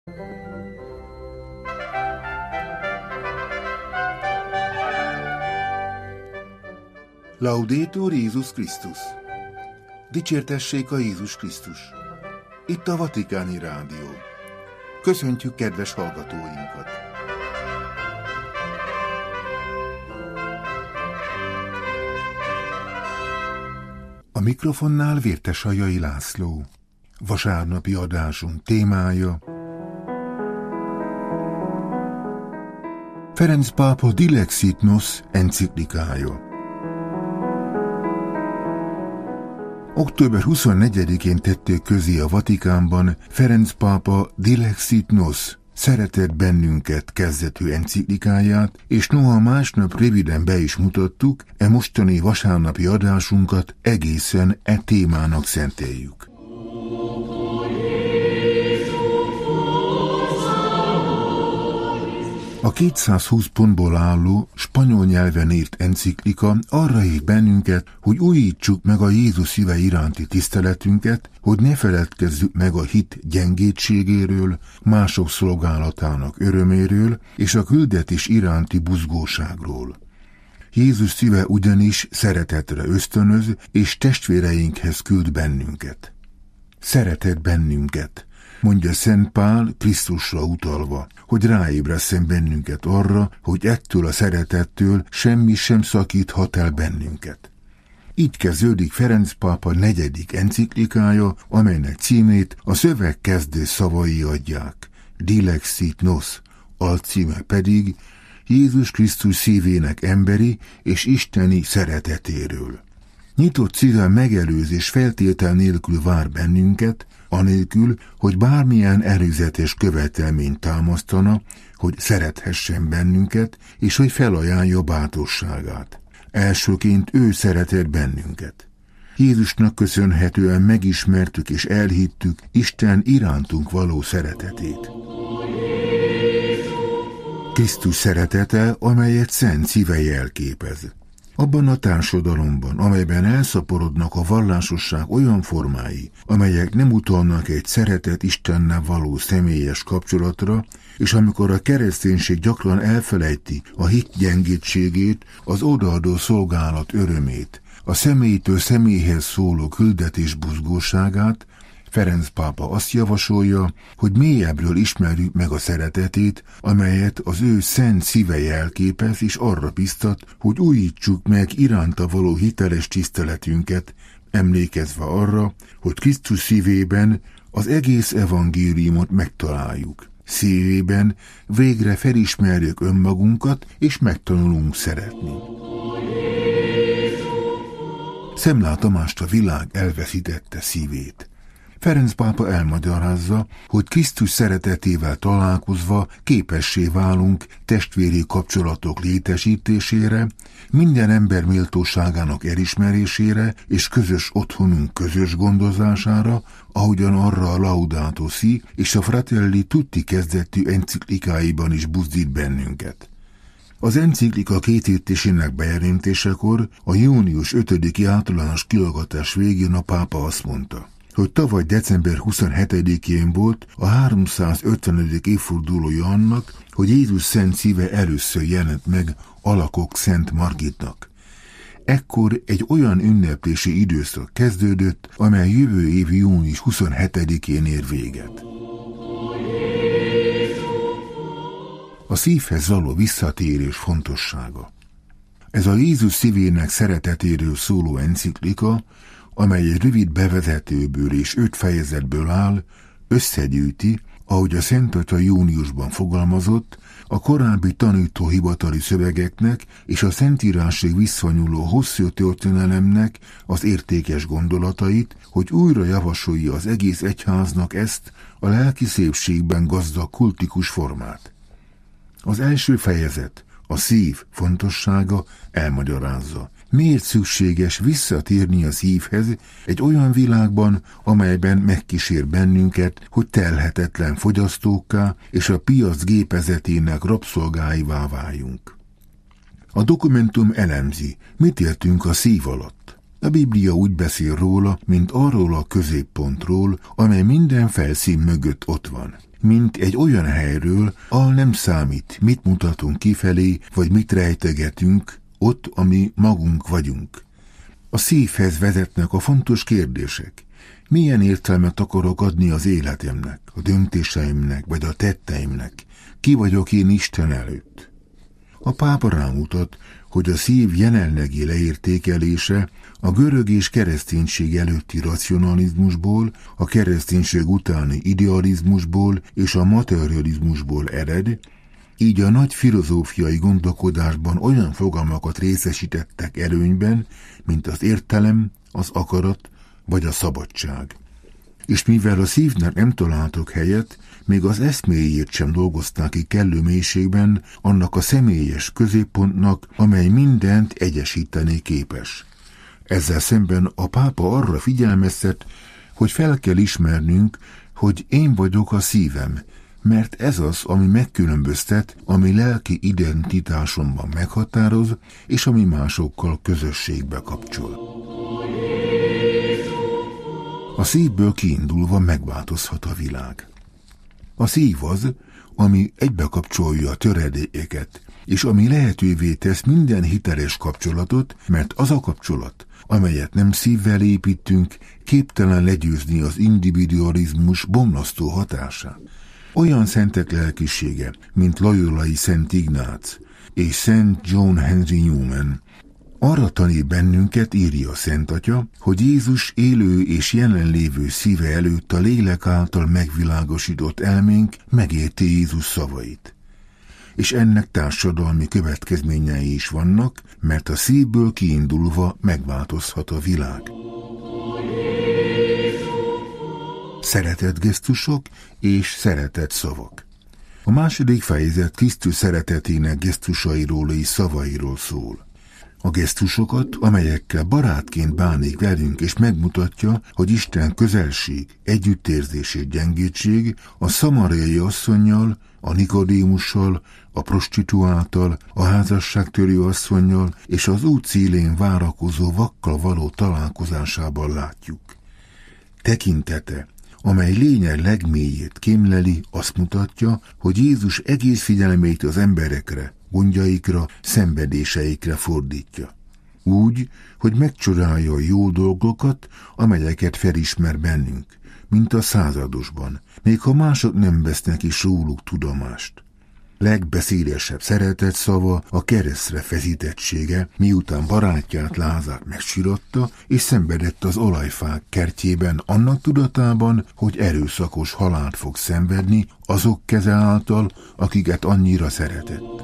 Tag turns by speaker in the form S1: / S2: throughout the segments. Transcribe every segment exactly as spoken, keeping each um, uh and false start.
S1: Laudetur Jézus Krisztus! Dicsértessék a Jézus Krisztus! Itt a Vatikáni Rádió. Köszöntjük kedves hallgatóinkat! A mikrofonnál Vértesajai László. Vasárnapi adásunk témája: Ferenc pápa Dilexit Nos enciklikája. október huszonnegyedikén tették közé a Vatikánban Ferenc pápa Dilexit Nos, szeretett bennünket kezdetű enciklikáját, és noha másnap röviden be is mutattuk, e mostani vasárnapi adásunkat egészen e témának szenteljük. A kétszázhúsz pontból álló, spanyol nyelven írt enciklika arra hív bennünket, hogy újítsuk meg a Jézus szíve iránti tiszteletünket, hogy ne feledkezzük meg a hit gyengétségéről, mások szolgálatának öröméről és a küldetés iránti buzgóságról. Jézus szíve ugyanis szeretetre ösztönöz és testvéreinkhez küld bennünket. Szeretett bennünket, mondja Szent Pál Krisztusra utalva, hogy ráébresszen bennünket arra, hogy ettől a szeretettől semmi sem szakíthat el bennünket. Így kezdődik Ferenc pápa negyedik enciklikája, amelynek címét a szöveg kezdő szavai adják. Dilexit Nos, alcíme pedig Jézus Krisztus szívének emberi és isteni szeretetéről. Nyitott szívvel megelőzés feltétel nélkül vár bennünket, anélkül, hogy bármilyen előzetes követelményt támasztana, hogy szerethessen bennünket, és hogy felajánlja bátorságát. Elsőként ő szeretett bennünket. Jézusnak köszönhetően megismertük és elhittük Isten irántunk való szeretetét. Krisztus szeretete, amelyet szent szíve jelképez. Abban a társadalomban, amelyben elszaporodnak a vallásosság olyan formái, amelyek nem utalnak egy szeretett Istennel való személyes kapcsolatra, és amikor a kereszténység gyakran elfelejti a hit gyengétségét, az odaadó szolgálat örömét, a személytől személyhez szóló küldetés buzgóságát, Ferenc pápa azt javasolja, hogy mélyebbről ismerjük meg a szeretetét, amelyet az ő szent szíve jelképez, és arra biztat, hogy újítsuk meg iránta való hiteles tiszteletünket, emlékezve arra, hogy Krisztus szívében az egész evangéliumot megtaláljuk. Szívében végre felismerjük önmagunkat, és megtanulunk szeretni. Szemlál Tamást a világ elveszítette szívét. Ferenc pápa elmagyarázza, hogy Krisztus szeretetével találkozva képessé válunk testvéri kapcsolatok létesítésére, minden ember méltóságának elismerésére és közös otthonunk közös gondozására, ahogyan arra a Laudato Si és a Fratelli Tutti kezdetű enciklikáiban is buzdít bennünket. Az enciklika kétértésének bejelentésekor a június ötödiki általános kiallgatás végén a pápa azt mondta, hogy tavaly december huszonhetedikén volt a háromszázötvenedik évfordulója annak, hogy Jézus szent szíve először jelent meg Alakok Szent Margitnak. Ekkor egy olyan ünneplési időszak kezdődött, amely jövő év június huszonhetedikén ér véget. A szívhez való visszatérés fontossága. Ez a Jézus szívének szeretetéről szóló enciklika, amely egy rövid bevezetőből és öt fejezetből áll, összegyűjti, ahogy a Szent Atya júniusban fogalmazott, a korábbi tanítóhivatali szövegeknek és a Szentírásig visszanyúló hosszú történelemnek az értékes gondolatait, hogy újra javasolja az egész egyháznak ezt a lelki szépségben gazdag kultikus formát. Az első fejezet, a szív fontossága elmagyarázza, miért szükséges visszatérni a szívhez egy olyan világban, amelyben megkísér bennünket, hogy telhetetlen fogyasztókká és a piac gépezetének rabszolgáivá váljunk. A dokumentum elemzi, mit értünk a szív alatt. A Biblia úgy beszél róla, mint arról a középpontról, amely minden felszín mögött ott van. mint egy olyan helyről, ahol nem számít, mit mutatunk kifelé, vagy mit rejtegetünk, ott, ami magunk vagyunk. A szívhez vezetnek a fontos kérdések. Milyen értelmet akarok adni az életemnek, a döntéseimnek, vagy a tetteimnek? Ki vagyok én Isten előtt? A pápa rámutat, hogy a szív jelenlegi leértékelése a görög és kereszténység előtti racionalizmusból, a kereszténység utáni idealizmusból és a materializmusból ered, így a nagy filozófiai gondolkodásban olyan fogalmakat részesítettek előnyben, mint az értelem, az akarat vagy a szabadság. És mivel a szívnek nem találtok helyet, még az eszméjét sem dolgozták ki kellő mélységben annak a személyes középpontnak, amely mindent egyesíteni képes. Ezzel szemben a pápa arra figyelmeztet, hogy fel kell ismernünk, hogy én vagyok a szívem, mert ez az, ami megkülönböztet, ami lelki identitásomban meghatároz, és ami másokkal közösségbe kapcsol. A szívből kiindulva megváltozhat a világ. A szív az, ami egybekapcsolja a töredékeket, és ami lehetővé tesz minden hiteles kapcsolatot, mert az a kapcsolat, amelyet nem szívvel építünk, képtelen legyőzni az individualizmus bomlasztó hatását. Olyan szentek lelkisége, mint Loyolai Szent Ignác és Szent John Henry Newman, arra tanít bennünket, írja a Szent Atya, hogy Jézus élő és jelenlévő szíve előtt a lélek által megvilágosított elménk megérti Jézus szavait. És ennek társadalmi következményei is vannak, mert a szívből kiindulva megváltozhat a világ. Szeretetgesztusok és szeretetszavak. A második fejezet Krisztus szeretetének gesztusairól és szavairól szól. A gesztusokat, amelyekkel barátként bánik velünk és megmutatja, hogy Isten közelség, együttérzés és gyengétség a szamariai asszonnyal, a Nikodémussal, a prostituáltal, a házasságtörő asszonnyal és az út szélén várakozó vakkal való találkozásában látjuk. Tekintete, amely lényeg legmélyét kémleli, azt mutatja, hogy Jézus egész figyelmét az emberekre, gondjaikra, szenvedéseikre fordítja. Úgy, hogy megcsodálja a jó dolgokat, amelyeket felismer bennünk, mint a századosban, még ha mások nem vesznek is róluk tudomást. Legbeszédesebb szeretet szava a keresztre feszítettsége, miután barátját, Lázát megsiratta, és szenvedett az olajfák kertjében annak tudatában, hogy erőszakos halált fog szenvedni azok keze által, akiket annyira szeretett.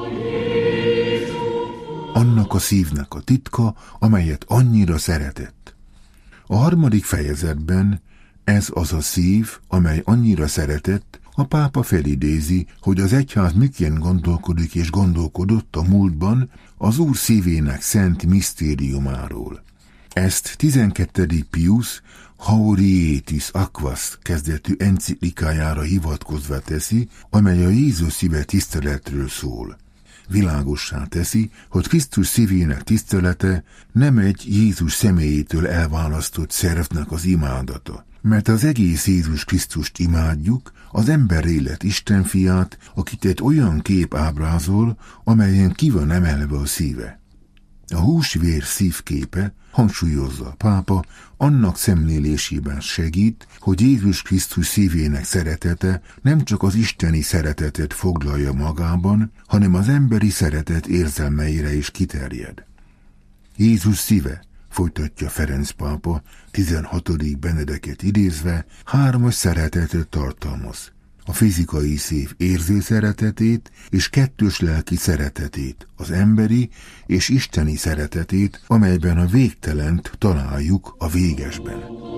S1: Annak a szívnek a titka, amelyet annyira szeretett. A harmadik fejezetben ez az a szív, amely annyira szeretett, a pápa felidézi, hogy az egyház miként gondolkodik és gondolkodott a múltban az Úr szívének szent misztériumáról. Ezt tizenkettedik Pius Haurietis Aquas kezdetű enciklikájára hivatkozva teszi, amely a Jézus szíve tiszteletről szól. Világossá teszi, hogy Krisztus szívének tisztelete nem egy Jézus személyétől elválasztott szervnek az imádata, mert az egész Jézus Krisztust imádjuk, az ember élet Isten fiát, akit egy olyan kép ábrázol, amelyen ki van emelve a szíve. A húsvér szívképe, hangsúlyozza a pápa, annak szemlélésében segít, hogy Jézus Krisztus szívének szeretete nem csak az isteni szeretetet foglalja magában, hanem az emberi szeretet érzelmeire is kiterjed. Jézus szíve, folytatja Ferenc pápa, tizenhatodik Benedeket idézve, hármas szeretetet tartalmaz. A fizikai szív érző szeretetét és kettős lelki szeretetét, az emberi és isteni szeretetét, amelyben a végtelent találjuk a végesben.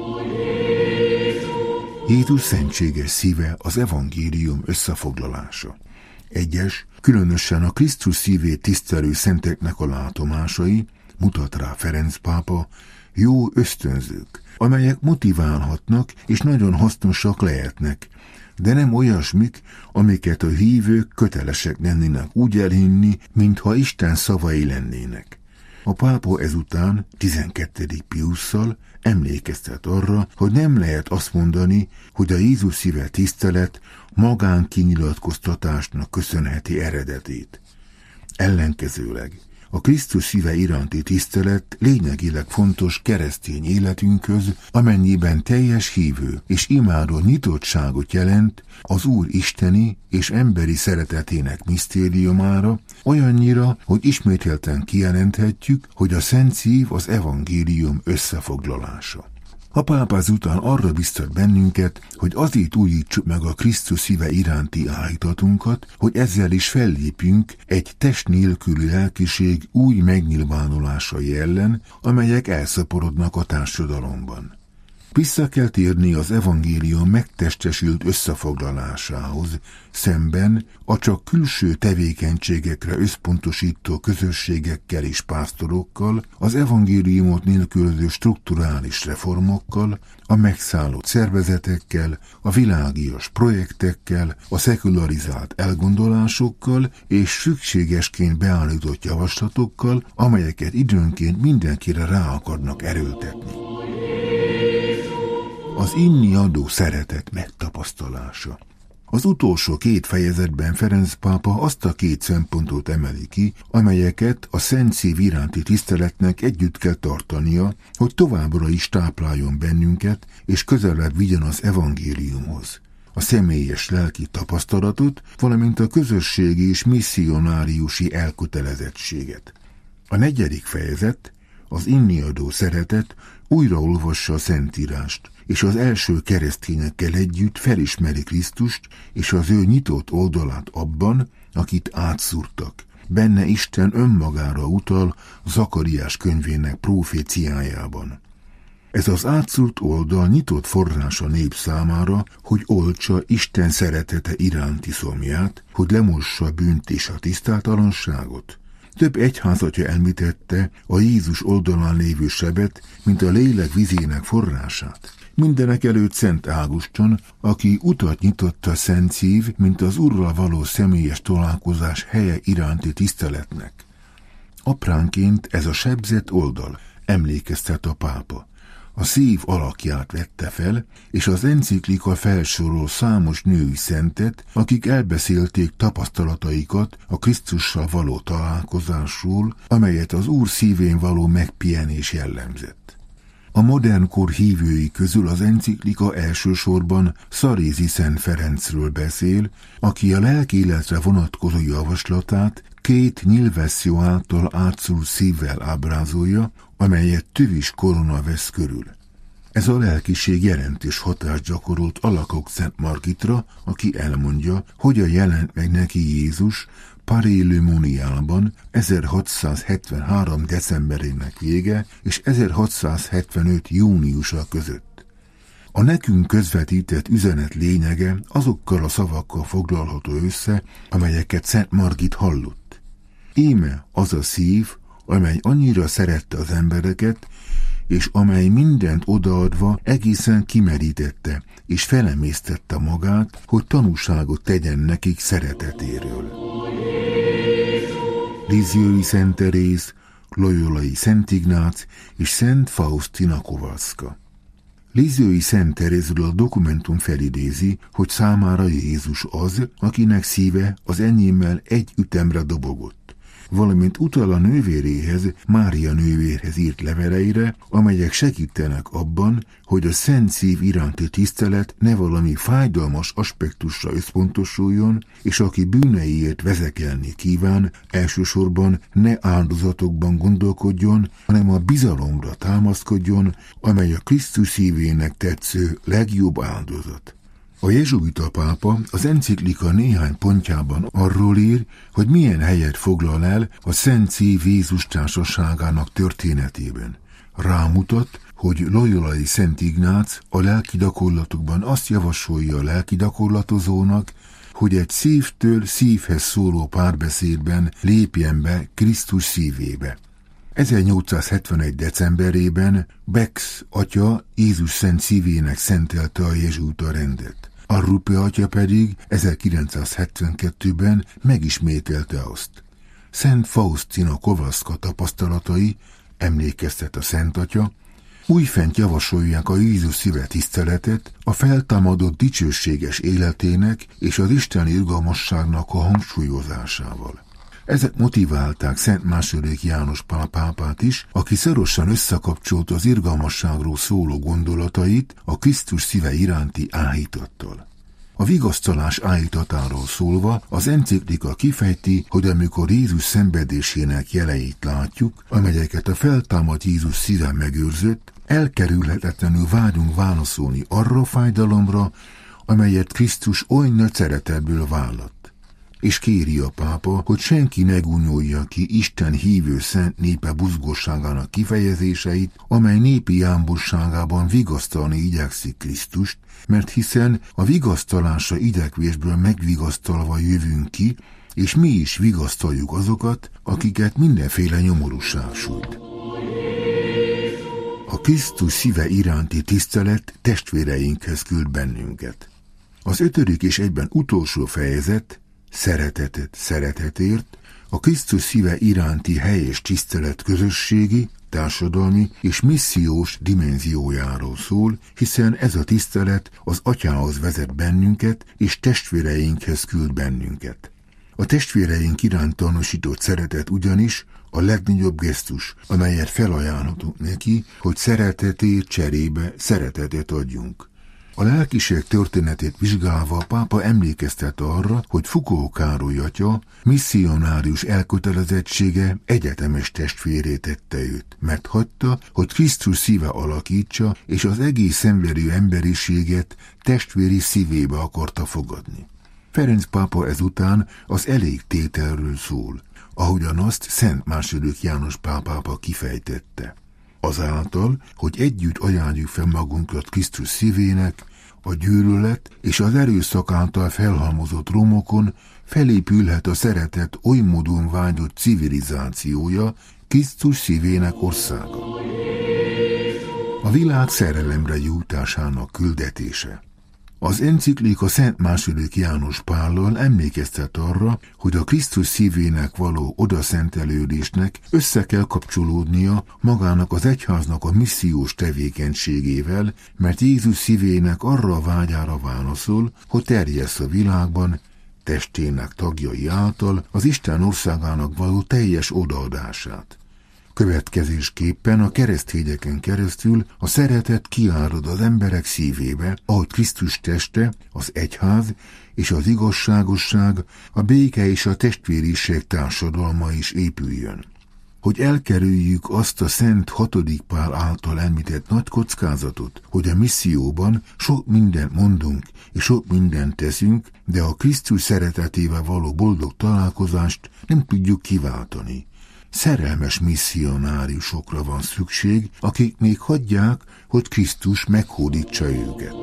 S1: Jézus szentséges szíve az evangélium összefoglalása. Egyes, különösen a Krisztus szívét tisztelő szenteknek a látomásai, mutat rá Ferenc pápa, jó ösztönzők, amelyek motiválhatnak és nagyon hasznosak lehetnek, de nem olyasmik, amiket a hívők kötelesek lennének úgy elhinni, mintha Isten szavai lennének. A pápa ezután tizenkettedik Piusszal emlékeztet arra, hogy nem lehet azt mondani, hogy a Jézus szíve tisztelet magánkinyilatkoztatásnak köszönheti eredetét. Ellenkezőleg a Krisztus szíve iránti tisztelet lényegileg fontos keresztény életünkhöz, amennyiben teljes hívő és imádó nyitottságot jelent az Úr isteni és emberi szeretetének misztériumára, olyannyira, hogy ismételten kijelenthetjük, hogy a Szent Szív az evangélium összefoglalása. A pápa ezután arra biztat bennünket, hogy azért újítsuk meg a Krisztus szíve iránti áhítatunkat, hogy ezzel is fellépjünk egy test nélküli lelkiség új megnyilvánulásai ellen, amelyek elszaporodnak a társadalomban. Vissza kell térni az evangélium megtestesült összefoglalásához, szemben a csak külső tevékenységekre összpontosító közösségekkel és pásztorokkal, az evangéliumot nélkülöző strukturális reformokkal, a megszállott szervezetekkel, a világias projektekkel, a szekularizált elgondolásokkal és szükségesként beállított javaslatokkal, amelyeket időnként mindenkire rá akarnak erőltetni. Az inni adó szeretet megtapasztalása. Az utolsó két fejezetben Ferenc pápa azt a két szempontot emeli ki, amelyeket a Szent Szív iránti tiszteletnek együtt kell tartania, hogy továbbra is tápláljon bennünket, és közelebb vigyen az evangéliumhoz. A személyes lelki tapasztalatot, valamint a közösségi és misszionáriusi elkötelezettséget. A negyedik fejezet, az inni adó szeretet újraolvassa a Szentírást, és az első keresztényekkel együtt felismeri Krisztust és az ő nyitott oldalát abban, akit átszúrtak. Benne Isten önmagára utal Zakariás könyvének proféciájában. Ez az átszúrt oldal nyitott forrás a nép számára, hogy oltsa Isten szeretete iránti szomját, hogy lemossa a bűnt és a tisztátalanságot. Több egyházatja említette a Jézus oldalán lévő sebet, mint a lélek vizének forrását. Mindenek előtt Szent Ágoston, aki utat nyitott a Szent Szív, mint az Urral való személyes találkozás helye iránti tiszteletnek. Apránként ez a sebzett oldal, emlékeztet a pápa. A szív alakját vette fel, és az enciklika felsorol számos női szentet, akik elbeszélték tapasztalataikat a Krisztussal való találkozásról, amelyet az Úr szívén való megpihenés jellemzett. A modern kor hívői közül az enciklika elsősorban Szarézi Szent Ferencről beszél, aki a lelkéletre vonatkozó javaslatát két nyilvesszio által átszúrt szívvel ábrázolja, amelyet tövis korona vesz körül. Ez a lelkiség jelentős hatást gyakorolt Alakok Szent Margitra, aki elmondja, hogyan jelent meg neki Jézus Paray-le-Monialban ezerhatszázhetvenhárom decemberének vége és ezerhatszázhetvenöt júniusa között. A nekünk közvetített üzenet lényege azokkal a szavakkal foglalható össze, amelyeket Szent Margit hallott. Íme az a szív, amely annyira szerette az embereket, és amely mindent odaadva egészen kimerítette, és felemésztette magát, hogy tanúságot tegyen nekik szeretetéről. Lisieux-i Szent Teréz, Loyolai Szent Ignác és Szent Faustina Kowalska. Lisieux-i Szent Terézről a dokumentum felidézi, hogy számára Jézus az, akinek szíve az enyémmel egy ütemre dobogott, valamint utal a nővéréhez, Mária nővérhez írt leveleire, amelyek segítenek abban, hogy a Szent Szív iránti tisztelet ne valami fájdalmas aspektusra összpontosuljon, és aki bűneiért vezekelni kíván, elsősorban ne áldozatokban gondolkodjon, hanem a bizalomra támaszkodjon, amely a Krisztus szívének tetsző legjobb áldozat. A jezsuita pápa az enciklika néhány pontjában arról ír, hogy milyen helyet foglal el a Szent Szív Jézus társaságának történetében. Rámutat, hogy Loyolai Szent Ignác a lelki gyakorlatokban azt javasolja a lelki gyakorlatozónak, hogy egy szívtől szívhez szóló párbeszédben lépjen be Krisztus szívébe. ezernyolcszázhetvenegy decemberében Bex atya Jézus Szent Szívének szentelte a jezsuita rendet. Arrupe atya pedig ezerkilencszázhetvenkettőben megismételte azt. Szent Faustina Kowalska tapasztalatai, emlékeztet a Szent Atya, újfent javasolják a Jézus szíve tiszteletet a feltámadott dicsőséges életének és az isteni irgalmasságnak a hangsúlyozásával. Ezek motiválták Szent második János Pál pápát is, aki szorosan összekapcsolt az irgalmasságról szóló gondolatait a Krisztus szíve iránti áhítattal. A vigasztalás áhítatáról szólva az enciklika kifejti, hogy amikor Jézus szenvedésének jeleit látjuk, amelyeket a feltámadt Jézus szíve megőrzött, elkerülhetetlenül vágyunk válaszolni arra a fájdalomra, amelyet Krisztus oly nagy szeretetből vállalt. És kéri a pápa, hogy senki ne gúnyolja ki Isten hívő szent népe buzgóságának kifejezéseit, amely népi jámbosságában vigasztalni igyekszik Krisztust, mert hiszen a vigasztalása igyekvésből megvigasztalva jövünk ki, és mi is vigasztaljuk azokat, akiket mindenféle nyomorúság sújt. A Krisztus szíve iránti tisztelet testvéreinkhez küld bennünket. Az ötödik és egyben utolsó fejezet, szeretetet szeretetért, a Krisztus szíve iránti helyes tisztelet közösségi, társadalmi és missziós dimenziójáról szól, hiszen ez a tisztelet az Atyához vezet bennünket, és testvéreinkhez küld bennünket. A testvéreink iránt tanúsított szeretet ugyanis a legnagyobb gesztus, amelyet felajánlhatunk neki, hogy szeretetért cserébe szeretetet adjunk. A lelkiség történetét vizsgálva a pápa emlékeztet arra, hogy Foucault Károly atya misszionárius elkötelezettsége egyetemes testvéré tette őt, mert hagyta, hogy Krisztus szíve alakítsa, és az egész szenvedő emberiséget testvéri szívébe akarta fogadni. Ferenc pápa ezután az elégtételről szól, ahogyan azt Szent második János Pál pápa kifejtette. Azáltal, hogy együtt ajánljuk fel magunkat Krisztus szívének, a gyűlölet és az erőszak által felhalmozott romokon felépülhet a szeretet oly módon vágyott civilizációja, Krisztus szívének országa. A világ szerelemre jutásának küldetése. Az enciklika Szent második János Pállal emlékeztet arra, hogy a Krisztus szívének való odaszentelődésnek össze kell kapcsolódnia magának az egyháznak a missziós tevékenységével, mert Jézus szívének arra a vágyára válaszol, hogy terjessz a világban, testének tagjai által az Isten országának való teljes odaadását. Következésképpen a keresztényeken keresztül a szeretet kiárad az emberek szívébe, ahogy Krisztus teste, az egyház és az igazságosság, a béke és a testvériség társadalma is épüljön. Hogy elkerüljük azt a Szent hatodik Pál által említett nagy kockázatot, hogy a misszióban sok mindent mondunk és sok mindent teszünk, de a Krisztus szeretetével való boldog találkozást nem tudjuk kiváltani. Szerelmes misszionáriusokra van szükség, akik még hagyják, hogy Krisztus meghódítsa őket.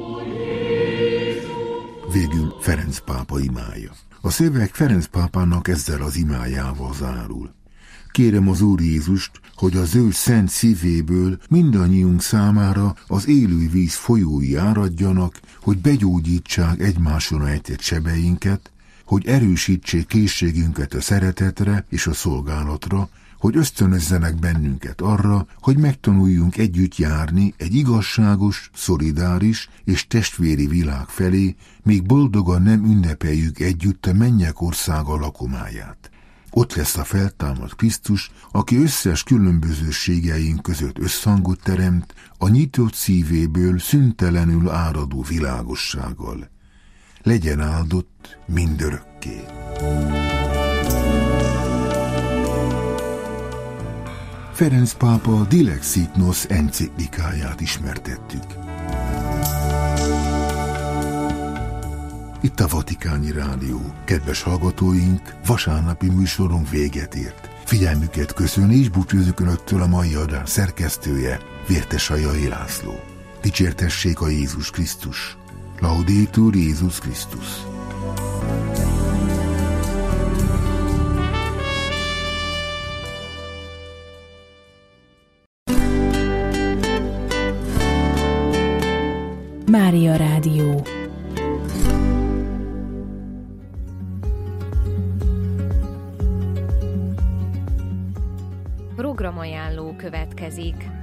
S1: Végül Ferenc pápa imája. A szöveg Ferenc pápának ezzel az imájával zárul. Kérem az Úr Jézust, hogy az ő szent szívéből mindannyiunk számára az élő víz folyói áradjanak, hogy begyógyítsák egymáson ejtett sebeinket, hogy erősítsék készségünket a szeretetre és a szolgálatra, hogy ösztönözzenek bennünket arra, hogy megtanuljunk együtt járni egy igazságos, szolidáris és testvéri világ felé, míg boldogan nem ünnepeljük együtt a mennyek országa lakomáját. Ott lesz a feltámadt Krisztus, aki összes különbözőségeink között összhangot teremt, a nyitott szívéből szüntelenül áradó világossággal. Legyen áldott mindörökké. Ferenc pápa Dilexit Nos enciklikáját ismertettük. Itt a Vatikáni Rádió. Kedves hallgatóink, vasárnapi műsorunk véget ért. Figyelmüket köszöni és búcsúzunk Önöktől a mai adás szerkesztője, Vértesajai László. Dicsértessék a Jézus Krisztus! Laudetur Jézus Krisztus!
S2: Mária Rádió. programajánló következik.